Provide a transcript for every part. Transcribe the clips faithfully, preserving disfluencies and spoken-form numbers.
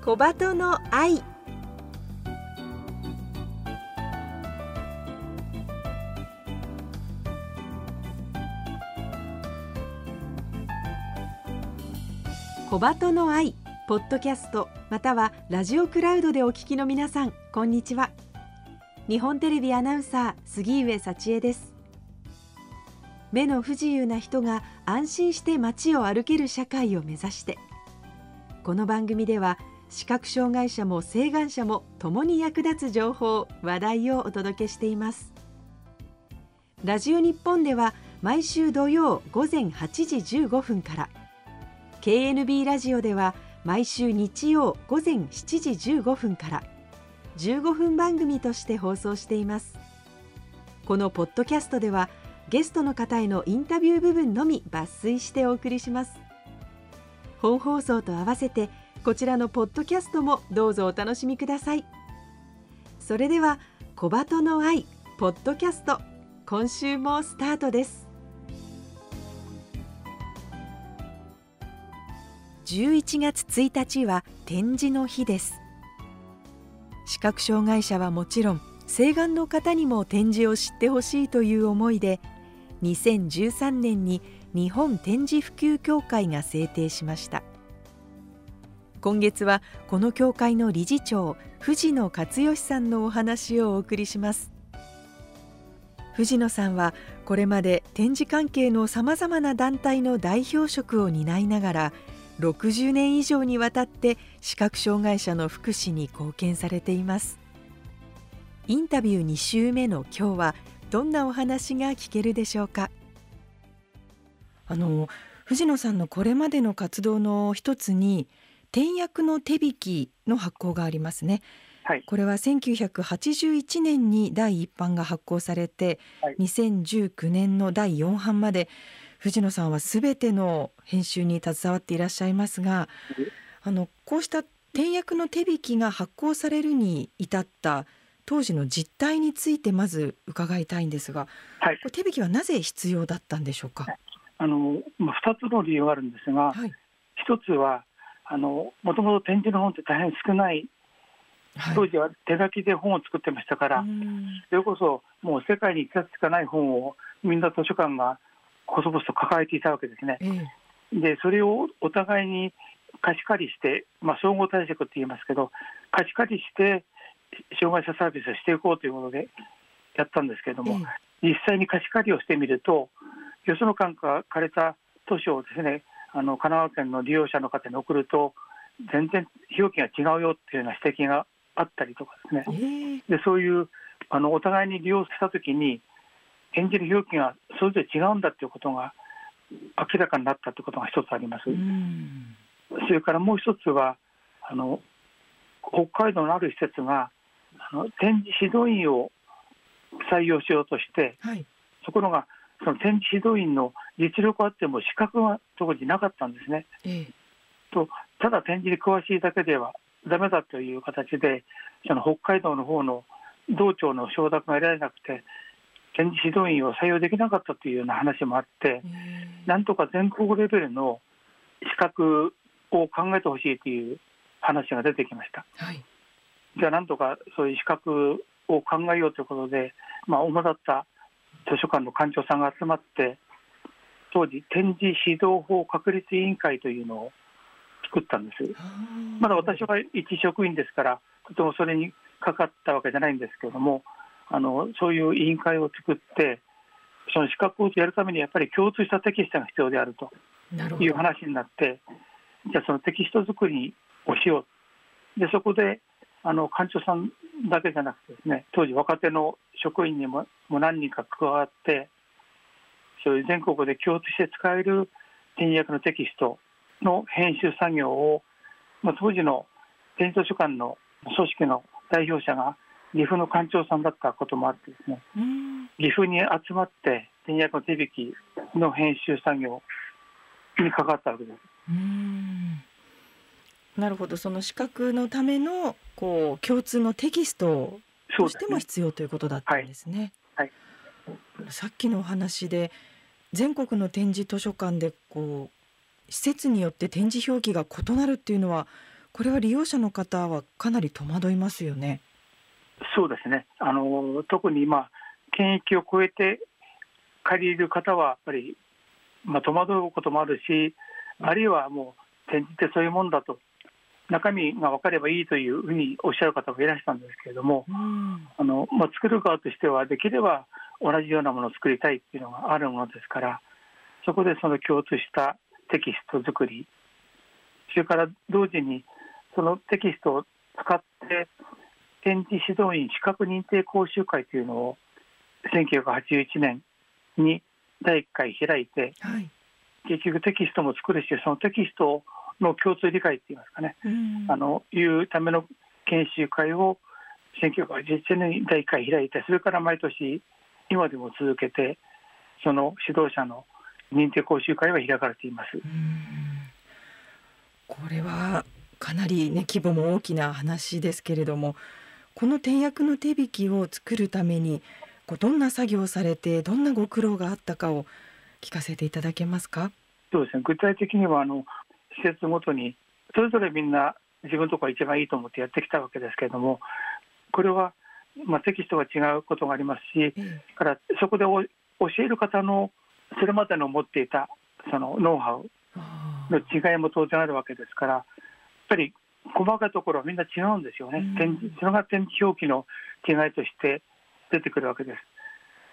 小鳩の愛。小鳩の愛ポッドキャストまたはラジオクラウドでお聞きの皆さん、こんにちは。日本テレビアナウンサー杉上幸恵です。目の不自由な人が安心して街を歩ける社会を目指して、この番組では視覚障害者も晴眼者も共に役立つ情報話題をお届けしています。ラジオ日本では毎週土曜午前はちじじゅうごふんから、 ケーエヌビー ラジオでは毎週日曜午前しちじじゅうごふんからじゅうごふん番組として放送しています。このポッドキャストではゲストの方へのインタビュー部分のみ抜粋してお送りします。本放送と合わせてこちらのポッドキャストもどうぞお楽しみください。それでは小鳩の愛ポッドキャスト、今週もスタートです。じゅういちがつついたちは点字の日です。視覚障害者はもちろん晴眼の方にも点字を知ってほしいという思いで、にせんじゅうさんねんに日本点字普及協会が制定しました。今月はこの協会の理事長藤野克義さんのお話をお送りします。藤野さんはこれまで点字関係のさまざまな団体の代表職を担いながら、ろくじゅうねん以上にわたって視覚障害者の福祉に貢献されています。インタビューに週目の今日はどんなお話が聞けるでしょうか。あの藤野さんのこれまでの活動の一つに点訳の手引きの発行がありますね。 はい、 これはせんきゅうひゃくはちじゅういちねんにだいいっ版が発行されて、 はい、 にせんじゅうきゅうねんのだいよん版まで藤野さんはすべての編集に携わっていらっしゃいますが、あのこうした点訳の手引きが発行されるに至った当時の実態についてまず伺いたいんですが、 はい、 これ手引きはなぜ必要だったんでしょうか。 あのまあ、ふたつの理由があるんですが、 はい、 ひとつはあのもともと点字の本って大変少ない、 はい、 当時は手書きで本を作ってましたから、それこそもう世界にいっさつしかない本をみんな図書館が細々と抱えていたわけですね。 ええ、 でそれをお互いに貸し借りして、まあ、総合対策って言いますけど、貸し借りして障害者サービスをしていこうということでやったんですけれども、ええ、実際に貸し借りをしてみると、よその間から借りた図書をですね、あの神奈川県の利用者の方に送ると全然表記が違うよっていうような指摘があったりとかですね、 えー、 でそういうあのお互いに利用したときに点字の表記がそれぞれ違うんだということが明らかになったということが一つあります。 うん、 それからもう一つはあの北海道のある施設があの点字指導員を採用しようとして、 はい、 ところがその点字指導員の実力あっても資格が当時なかったんですね。 ええ、 とただ点字に詳しいだけではダメだという形で、その北海道の方の道庁の承諾が得られなくて点字指導員を採用できなかったというような話もあって、なんとか全国レベルの資格を考えてほしいという話が出てきました。 はい、 じゃあなんとかそういう資格を考えようということで、まあ、主だった図書館の館長さんが集まって当時点字指導法確立委員会というのを作ったんです。まだ私は一職員ですからとてもそれにかかったわけじゃないんですけれども、あのそういう委員会を作って、その資格をやるためにやっぱり共通したテキストが必要であるという話になって、じゃあそのテキスト作りをしよう。でそこであの館長さんだけじゃなくてですね、当時若手の職員にもも何人か加わって、そういう全国で共通して使える点字訳のテキストの編集作業を、まあ、当時の点字図書館の組織の代表者が岐阜の館長さんだったこともあってですね、岐阜に集まって点字訳の手引きの編集作業に関わったわけです。 うーん、なるほど。その資格のためのこう共通のテキストとしても必要ということだったんですね。 はいはい、さっきのお話で全国の展示図書館でこう施設によって点字表記が異なるっていうのはこれは利用者の方はかなり戸惑いますよね。 そうですね。あの特に今検疫を超えて借りる方はやっぱり、まあ、戸惑うこともあるし、あるいはもう展示ってそういうもんだと、中身が分かればいいというふうにおっしゃる方もいらしたんですけれども、 うん、 あの、まあ、作る側としてはできれば同じようなものを作りたいっていうのがあるものですから、そこでその共通したテキスト作り、それから同時にそのテキストを使って展示指導員資格認定講習会というのをせんきゅうひゃくはちじゅういちねんにだいいっかい開いて、 はい、 結局テキストも作るし、そのテキストの共通理解っていいますかね、 うん、 あのいうための研修会をせんきゅうひゃくはちじゅういちねんにだいいっかい開いて、それから毎年今でも続けて、その指導者の認定講習会は開かれています。 うん、これはかなり、ね、規模も大きな話ですけれども、この点訳の手引きを作るためにこうどんな作業をされて、どんなご苦労があったかを聞かせていただけますか。 そうですね、具体的にはあの施設ごとにそれぞれみんな自分のところが一番いいと思ってやってきたわけですけれども、これは、まあ、テキストが違うことがありますし、 ええ、 からそこでお教える方のそれまでの持っていたそのノウハウの違いも当然あるわけですから、やっぱり細かいところはみんな違うんですよね。展示、それが展示表記の違いとして出てくるわけです。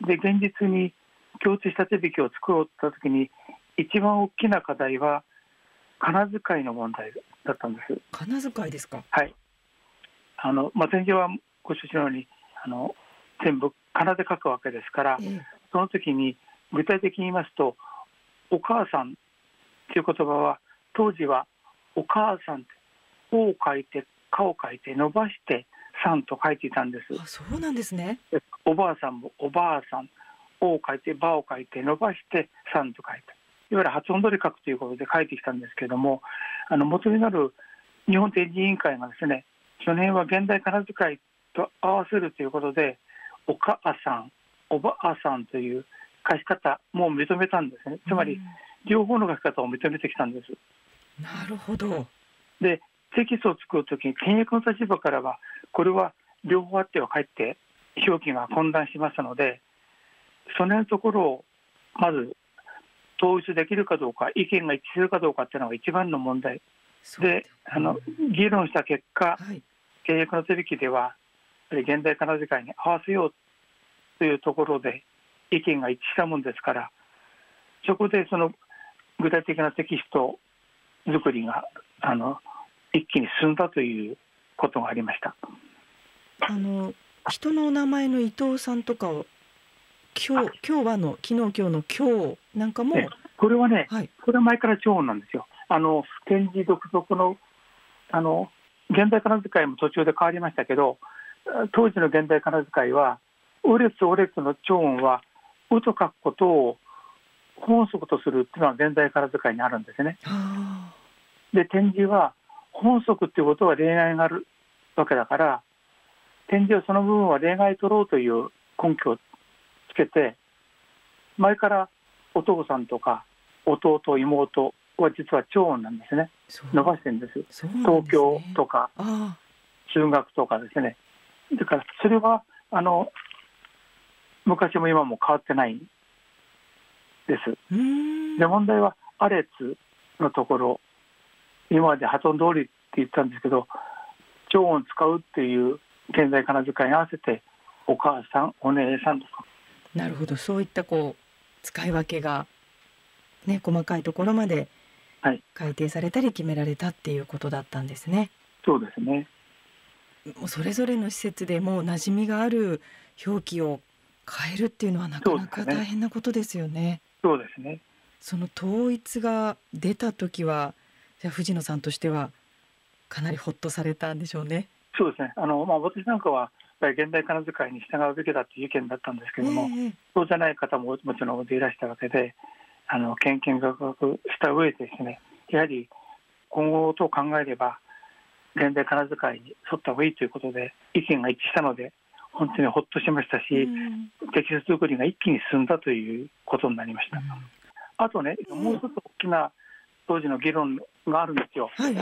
で、現実に共通した手引きを作ろうとしたときに、一番大きな課題は仮名遣いの問題だったんです。 仮名遣いですか。 はい。あの、まあ、展示はご承知のようにあの全部仮名で書くわけですから、 ええ、 その時に具体的に言いますと、お母さんという言葉は当時はお母さんって「お」を書いて「か」を書いて伸ばして「さん」と書いていたんです。 あ、そうなんですね。 おばあさんもおばあさん、おを書いてばを書いて伸ばしてさんと書いて、いわゆる発音通り書くということで書いてきたんですけれども、あの元になる日本展示委員会がですね、その辺は現代仮名遣いと合わせるということで、お母さん、おばあさんという書き方も認めたんですね。つまり両方の書き方を認めてきたんです。 なるほど。 で、テキストを作るときに検訳の立場からは、これは両方あってはかえって表記が混乱しますので、そのところをまず統一できるかどうか、意見が一致するかどうかっていうのが一番の問題で、あの議論した結果、 はい、 契約の手引きではやはり現代仮名遣いに合わせようというところで意見が一致したもんですから、そこでその具体的なテキスト作りがあの一気に進んだということがありました。 あの人のお名前の伊藤さんとかを今日今日はの昨日今日の今日なんかも、 これはね、 はい、 これは前から長音なんですよ。あの展示独特のあの現代仮名遣いも途中で変わりましたけど、当時の現代仮名遣いはお列お列の長音はうと書くことを本則とするっていうのは現代仮名遣いにあるんですね。で、展示は本則っていうことは例外があるわけだから、展示はその部分は例外取ろうという根拠をつけて、前からお父さんとか弟妹は実は長音なんですね。伸ばしてるんです。 そうなんですね。 東京とか中学とかですね。だからそれはあの昔も今も変わってないです。 うーんで、問題はアレツのところ、今まで発音通りって言ったんですけど、長音使うっていう現在仮名遣いに合わせてお母さん、お姉さんとか。 なるほど、そういったこう使い分けが、ね、細かいところまで改定されたり決められたっていうことだったんですね。はい、 そうですね。 もうそれぞれの施設でもう馴染みがある表記を変えるっていうのはなかなか大変なことですよね。 そうですね。 その統一が出た時は、じゃあ藤野さんとしてはかなりほっとされたんでしょうね。 そうですね。あの、まあ、私なんかはやっぱり現代仮名遣いに従うべきだという意見だったんですけども、えー、そうじゃない方ももちろんいらしたわけで、あの研究学学した上でですね、やはり今後と考えれば現代仮名遣いに沿った方がいいということで意見が一致したので、本当にほっとしましたし、うん、テキスト作りが一気に進んだということになりました。うん、あとね、もう一つ大きな当時の議論があるんですよ。 はいはい、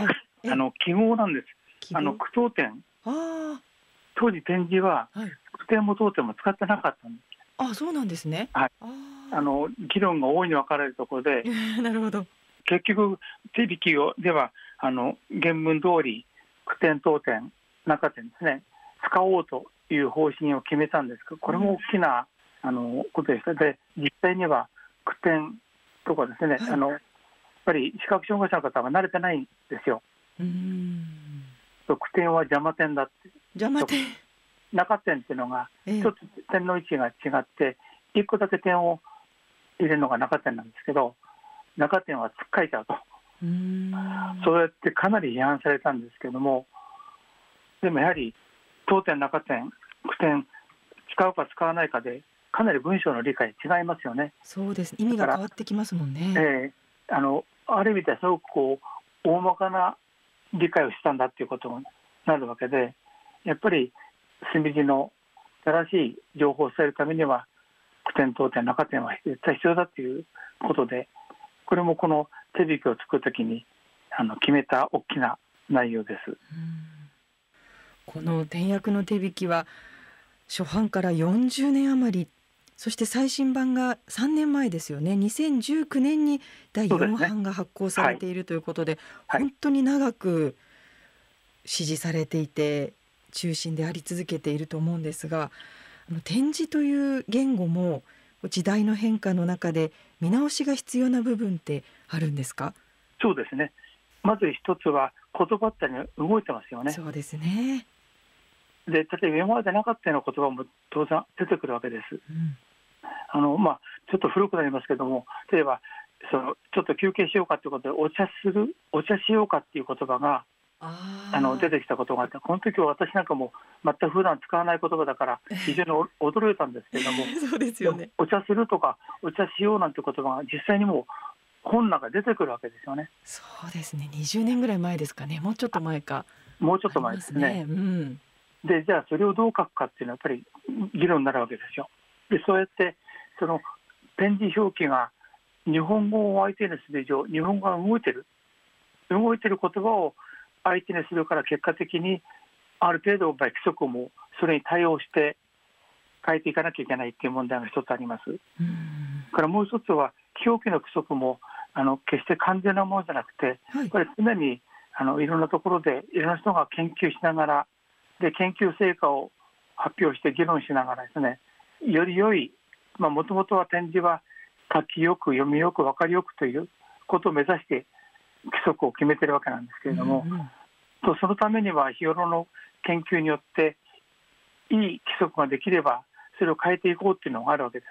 あの記号なんです。 記号あの句読点、 あ当時点字はー、はい、 句点も読点も使ってなかったんです。 あ、そうなんですね。 はい、 ああの議論が大いに分かれるところでーなるほど。 結局手引きをではあの原文通り句点読点中点ですね使おうという方針を決めたんですけど、これも大きな、あのことでした。で実際には句点とかですね、 はい、 あのやっぱり視覚障害者の方は慣れてないんですよ。 うーん、 句点は邪魔点だって、 邪魔点、 中点っていうのがええ一つ点の位置が違って一個だけ点を入れるのが中点なんですけど、中点はつっかえちゃうと、 うーん、 そうやってかなり批判されたんですけども、でもやはり当点中点句点使うか使わないかでかなり文章の理解違いますよね。 そうです。意味が変わってきますもんね。 えー、あのある意味ではすごくこう大まかな理解をしたんだっていうことになるわけで、やっぱり墨字の正しい情報を伝えるためには句点当点中点は絶対必要だっていうことで、これもこの手引きを作るときにあの決めた大きな内容です。 うん、この点訳の手引きは初版からよんじゅうねん余り、そして最新版がさんねんまえですよね。にせんじゅうきゅうねんにだいよん版が発行されているということで、 はい、 本当に長く支持されていて中心であり続けていると思うんですが、あの点字という言語も時代の変化の中で見直しが必要な部分ってあるんですか？ そうですね。まず一つは言葉って動いてますよね。 そうですね。 で例えば今までなかったような言葉も当然出てくるわけです。 うん、 あのまあ、ちょっと古くなりますけども、例えばそのちょっと休憩しようかということでお茶するお茶しようかっていう言葉がああの出てきたことがあって、この時は私なんかも全く普段使わない言葉だから非常に驚いたんですけれどもそうですよね。 お茶するとかお茶しようなんて言葉が実際にもう本なんか出てくるわけですよね。 そうですね。にじゅうねんぐらい前ですかね。もうちょっと前か。 もうちょっと前ですね。 ありますね。うん、 でじゃあそれをどう書くかっていうのはやっぱり議論になるわけですよ。でそうやってその点字表記が日本語を相手にする以上、日本語が動いてる動いてる言葉を相手にするから結果的にある程度規則もそれに対応して変えていかなきゃいけないっていう問題が一つあります。 うん、 からもう一つは表記の規則もあの決して完全なものじゃなくて、 はい、 これ常にあのいろんなところでいろんな人が研究しながらで研究成果を発表して議論しながらですね、より良い、もともとは点字は書きよく読みよく分かりよくということを目指して規則を決めているわけなんですけれども、 うんうん、 とそのためには日頃の研究によっていい規則ができればそれを変えていこうというのがあるわけです、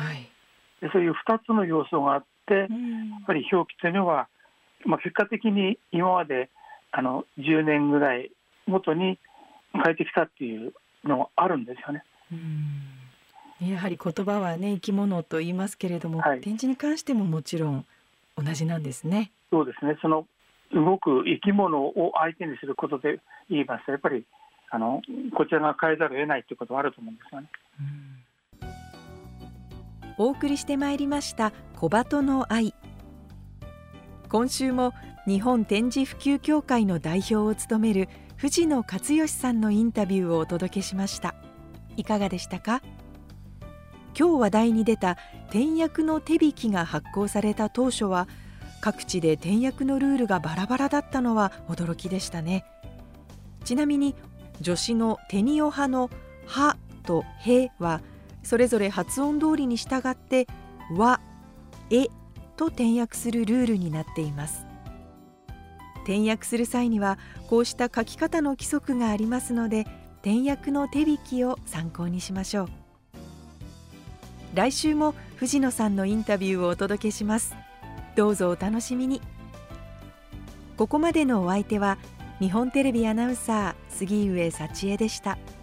はい、 でそういうふたつの要素があって、 うん、 やっぱり表記というのは、まあ、結果的に今まであのじゅうねんぐらいごとに変えてきたっていうのがあるんですよね。 うん、やはり言葉はね生き物と言いますけれども、 はい、 点字に関してももちろん同じなんですね。 そうですね。その動く生き物を相手にすることで言いますとやっぱりあのこちらが変えざるを得ないということはあると思うんですよね。 うん、お送りしてまいりました小鳩の愛。今週も日本点字普及協会の代表を務める藤野克義さんのインタビューをお届けしました。いかがでしたか？今日話題に出た点訳の手引きが発行された当初は各地で点訳のルールがバラバラだったのは驚きでしたね。ちなみに助詞のテニオ派のはとへはそれぞれ発音通りに従ってわ、えと点訳するルールになっています。点訳する際にはこうした書き方の規則がありますので点訳の手引きを参考にしましょう。来週も藤野さんのインタビューをお届けします。どうぞお楽しみに。ここまでのお相手は日本テレビアナウンサー杉上幸恵でした。